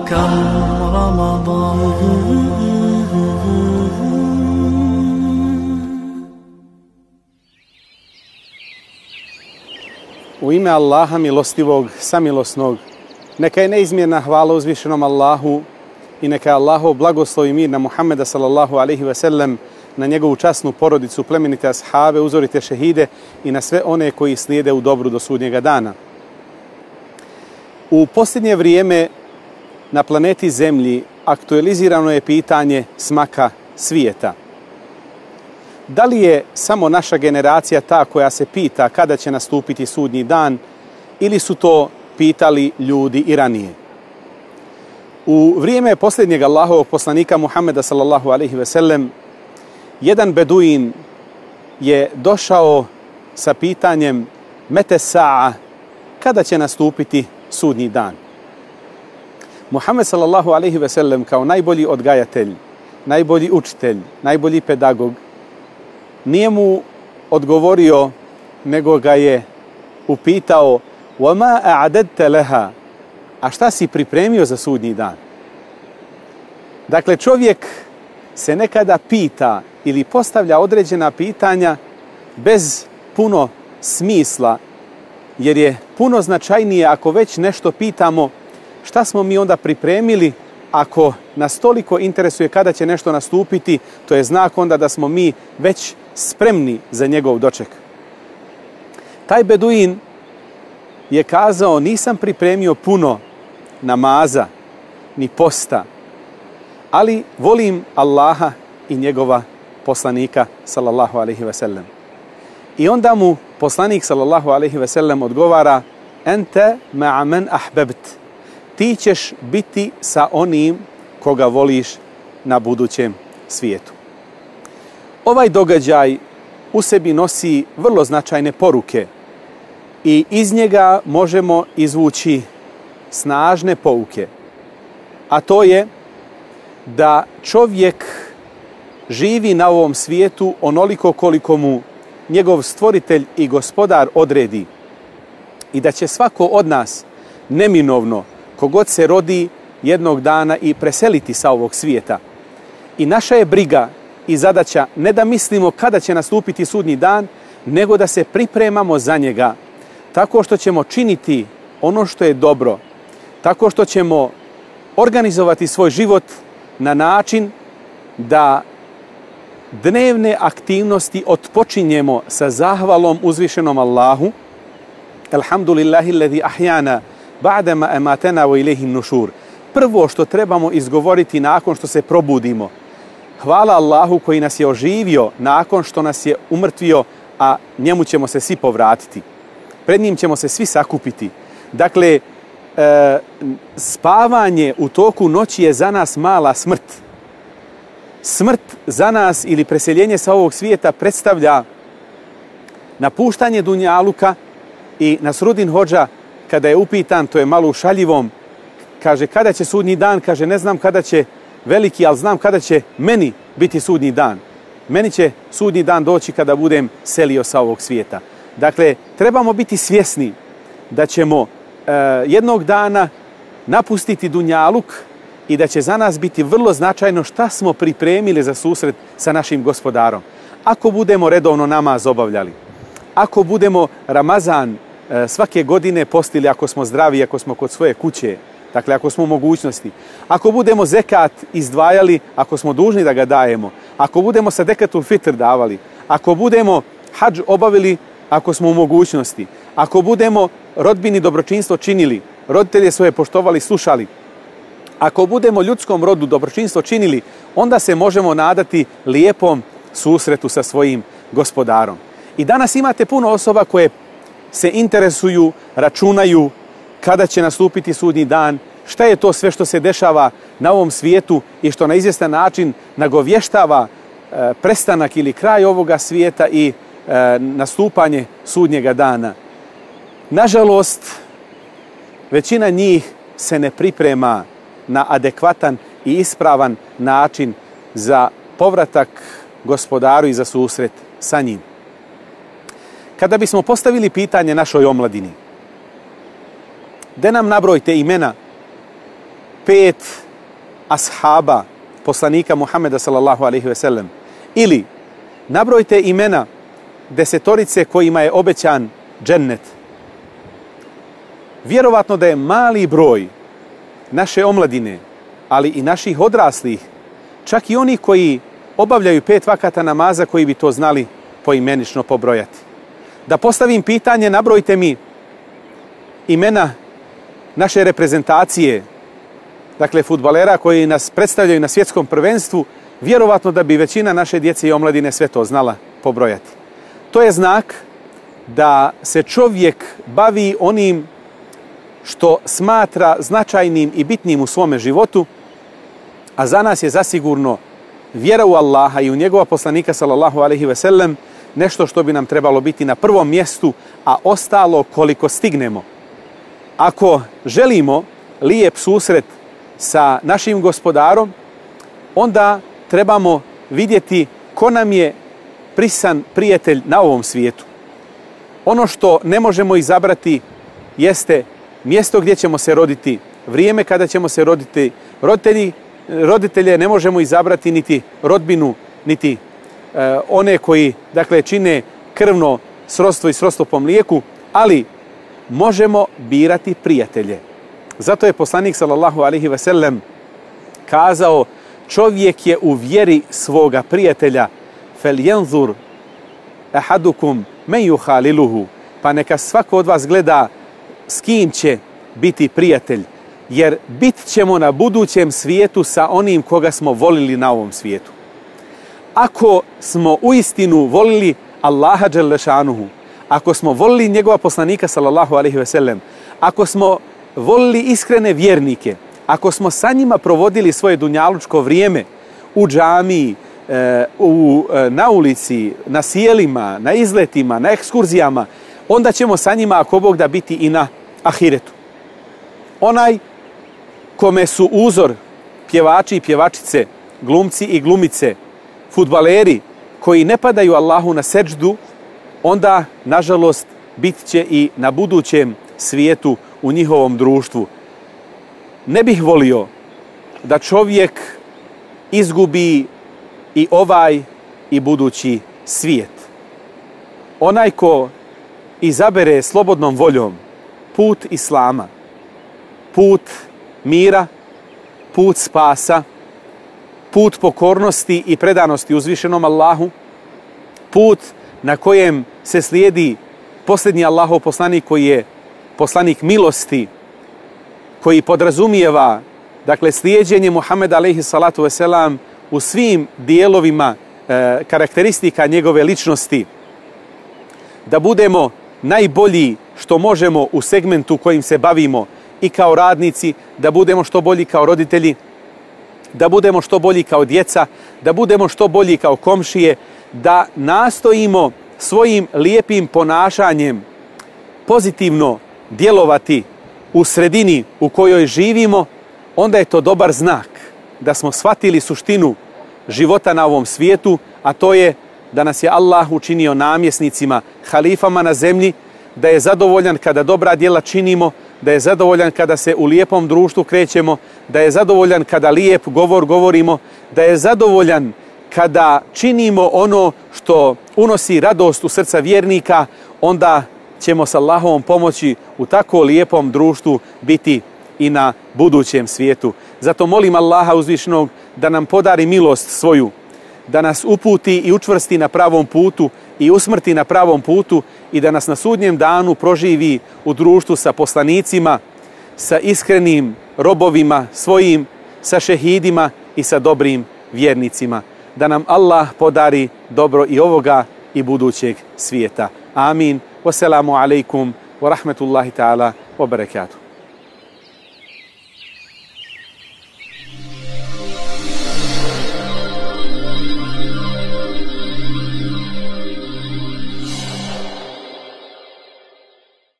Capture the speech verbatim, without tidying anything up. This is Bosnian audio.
كم رمضان. U ime Allaha milostivog, samilosnog, neka je neizmjerna hvala uzvišenom Allahu i neka je Allahov blagoslov i mir na Muhammeda sallallahu alaihi ve sellem, na njegovu časnu porodicu, plemenite ashave, uzorite šehide i na sve one koji slijede u dobru do sudnjega dana. U posljednje vrijeme na planeti Zemlji aktualizirano je pitanje smaka svijeta. Da li je samo naša generacija ta koja se pita kada će nastupiti sudnji dan ili su to pitali ljudi i ranije? U vrijeme posljednjeg Allahovog poslanika Muhammeda sallallahu alaihi ve sellem jedan beduin je došao sa pitanjem mete sa'a, kada će nastupiti sudnji dan. Muhammed sallallahu alaihi ve sellem kao najbolji odgajatelj, najbolji učitelj, najbolji pedagog nije mu odgovorio, nego ga je upitao وَمَا أَعْدَدْتَ لَهَا, a šta si pripremio za sudnji dan? Dakle, čovjek se nekada pita ili postavlja određena pitanja bez puno smisla, jer je puno značajnije ako već nešto pitamo šta smo mi onda pripremili. Ako nas toliko interesuje kada će nešto nastupiti, to je znak onda da smo mi već spremni za njegov doček. Taj beduin je kazao, nisam pripremio puno namaza ni posta, ali volim Allaha i njegova poslanika sallallahu alaihi ve sellem. I onda mu poslanik sallallahu alaihi ve sellem odgovara ente ma'a men ahbebt, ti ćeš biti sa onim koga voliš na budućem svijetu. Ovaj događaj u sebi nosi vrlo značajne poruke i iz njega možemo izvući snažne pouke. A to je da čovjek živi na ovom svijetu onoliko koliko mu njegov stvoritelj i gospodar odredi i da će svako od nas neminovno, kogod se rodi, jednog dana i preseliti sa ovog svijeta. I naša je briga i zadaća ne da mislimo kada će nastupiti sudnji dan, nego da se pripremamo za njega tako što ćemo činiti ono što je dobro, tako što ćemo organizovati svoj život na način da dnevne aktivnosti otpočinjemo sa zahvalom uzvišenom Allahu. Alhamdulillahi alladhi ahyana ba'dama amatana wa ilayhi nushur. Prvo što trebamo izgovoriti nakon što se probudimo: hvala Allahu koji nas je oživio nakon što nas je umrtvio, a njemu ćemo se svi povratiti. Pred njim ćemo se svi sakupiti. Dakle, e, spavanje u toku noći je za nas mala smrt. Smrt za nas ili preseljenje sa ovog svijeta predstavlja napuštanje dunjaluka. I Nasrudin Hodža, kada je upitan, to je malo ušaljivom, kaže kada će sudnji dan, kaže ne znam kada će veliki, ali znam kada će meni biti sudnji dan. Meni će sudnji dan doći kada budem selio sa ovog svijeta. Dakle, trebamo biti svjesni da ćemo e, jednog dana napustiti dunjaluk i da će za nas biti vrlo značajno šta smo pripremili za susret sa našim gospodarom. Ako budemo redovno namaz obavljali, ako budemo Ramazan e, svake godine postili, ako smo zdravi, ako smo kod svoje kuće, dakle ako smo u mogućnosti, ako budemo zekat izdvajali, ako smo dužni da ga dajemo, ako budemo sadekatul fitr davali, ako budemo hadž obavili, ako smo u mogućnosti, ako budemo rodbini dobročinstvo činili, roditelje svoje poštovali, slušali, ako budemo ljudskom rodu dobročinstvo činili, onda se možemo nadati lijepom susretu sa svojim gospodarom. I danas imate puno osoba koje se interesuju, računaju kada će nastupiti sudnji dan, šta je to sve što se dešava na ovom svijetu i što na izvjestan način nagovještava e, prestanak ili kraj ovoga svijeta i e, nastupanje sudnjega dana. Nažalost, većina njih se ne priprema na adekvatan i ispravan način za povratak gospodaru i za susret sa njim. Kada bismo postavili pitanje našoj omladini, da nam nabrojite imena pet ashaba, poslanika Muhameda sallallahu alaihi ve sellem. Ili nabrojte imena desetorice kojima je obećan džennet. Vjerovatno da je mali broj naše omladine, ali i naših odraslih, čak i oni koji obavljaju pet vakata namaza, koji bi to znali poimenično pobrojati. Da postavim pitanje, nabrojite mi imena naše reprezentacije, dakle fudbalera koji nas predstavljaju na svjetskom prvenstvu, vjerovatno da bi većina naše djece i omladine sve to znala pobrojati. To je znak da se čovjek bavi onim što smatra značajnim i bitnim u svome životu, a za nas je zasigurno vjera u Allaha i u njegova poslanika sallallahu alaihi ve sellem nešto što bi nam trebalo biti na prvom mjestu, a ostalo koliko stignemo. Ako želimo lijep susret sa našim gospodarom, onda trebamo vidjeti ko nam je prisan prijatelj na ovom svijetu. Ono što ne možemo izabrati jeste mjesto gdje ćemo se roditi, vrijeme kada ćemo se roditi. Roditelji, roditelje ne možemo izabrati, niti rodbinu, niti e, one koji, dakle, čine krvno srodstvo i srodstvo po mlijeku, ali možemo birati prijatelje. Zato je poslanik sallallahu alaihi ve sellem kazao: čovjek je u vjeri svoga prijatelja, fel jenzur ahadukum men yuhaliluhu, pa neka svako od vas gleda s kim će biti prijatelj, jer bit ćemo na budućem svijetu sa onim koga smo volili na ovom svijetu. Ako smo uistinu volili Allaha dželle šanuhu, ako smo volili njegova poslanika sallallahu alaihi ve sellem, ako smo volili iskrene vjernike, ako smo sa njima provodili svoje dunjalučko vrijeme u džamiji, u, na ulici, na sjelima, na izletima, na ekskurzijama, onda ćemo sa njima, ako Bog da, biti i na ahiretu. Onaj kome su uzor pjevači i pjevačice, glumci i glumice, fudbaleri koji ne padaju Allahu na seđdu, onda, nažalost, bit će i na budućem svijetu u njihovom društvu. Ne bih volio da čovjek izgubi i ovaj i budući svijet. Onaj ko izabere slobodnom voljom put Islama, put mira, put spasa, put pokornosti i predanosti uzvišenom Allahu, put na kojem se slijedi posljednji Allahov poslanik koji je poslanik milosti, koji podrazumijeva, dakle, slijeđenje Muhameda alejhi salatu veselam u svim dijelovima e, karakteristika njegove ličnosti, da budemo najbolji što možemo u segmentu kojim se bavimo i kao radnici, da budemo što bolji kao roditelji, da budemo što bolji kao djeca, da budemo što bolji kao komšije, da nastojimo svojim lijepim ponašanjem pozitivno djelovati u sredini u kojoj živimo, onda je to dobar znak da smo shvatili suštinu života na ovom svijetu, a to je da nas je Allah učinio namjesnicima, halifama na zemlji, da je zadovoljan kada dobra djela činimo, da je zadovoljan kada se u lijepom društvu krećemo, da je zadovoljan kada lijep govor govorimo, da je zadovoljan kada činimo ono što unosi radost u srca vjernika, onda ćemo s Allahovom pomoći u tako lijepom društvu biti i na budućem svijetu. Zato molim Allaha uzvišenog da nam podari milost svoju, da nas uputi i učvrsti na pravom putu i usmrti na pravom putu i da nas na sudnjem danu proživi u društvu sa poslanicima, sa iskrenim robovima svojim, sa šehidima i sa dobrim vjernicima. Da nam Allah podari dobro i ovoga i budućeg svijeta. Amin. Wassalamu alaikum wa rahmatullahi ta'ala wa barakatuh.